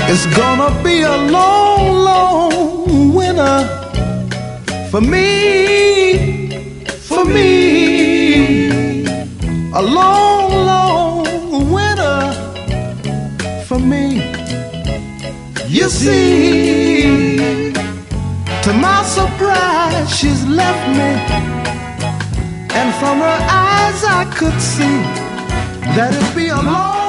It's gonna be a long, long winter for me, for me. A long, long winter for me. You see, to my surprise, she's left me, and from her eyes I could see that it'd be a long